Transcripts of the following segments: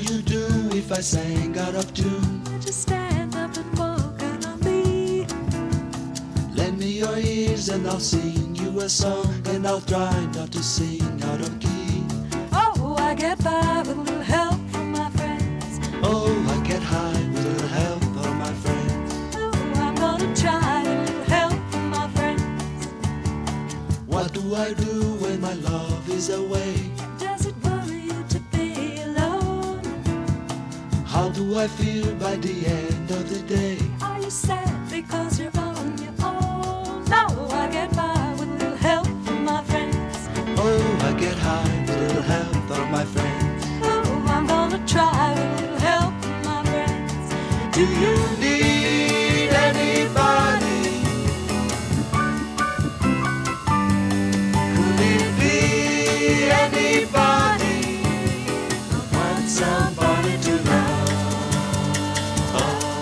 you do if I sang out of tune? I just stand up and walk on my feet. Lend me your ears and I'll sing you a song, and I'll try not to sing out of key. Oh, I get by with a little help from my friends. Oh, I get high with a little help from my friends. Oh, I'm gonna try with a little help from my friends. What do I do when my love is away? Does it worry you to be alone? How do I feel by the end of the day? Are you sad because you're on your own? No, I get by with a little help from my friends. Oh, I get high with a little help from my friends. Oh, I'm gonna try with a little help from my friends. Do you need anybody? Could it be anybody? I want somebody to love. Oh.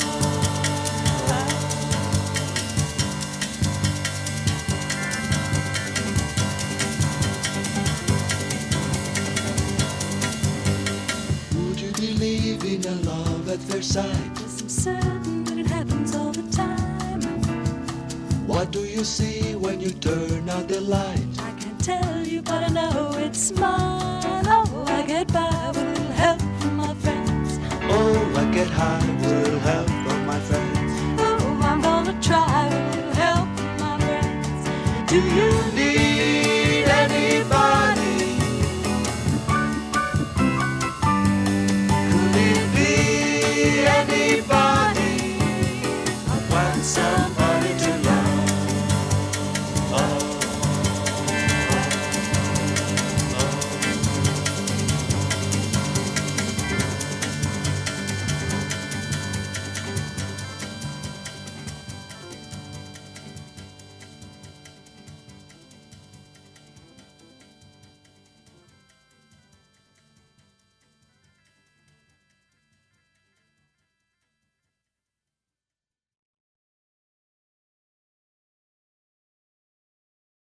Would you believe in a love at first sight? Yes, I'm certain that it happens all the time. What do you see when you turn out the light? I can't tell you, but I know it's mine. Oh, I get by with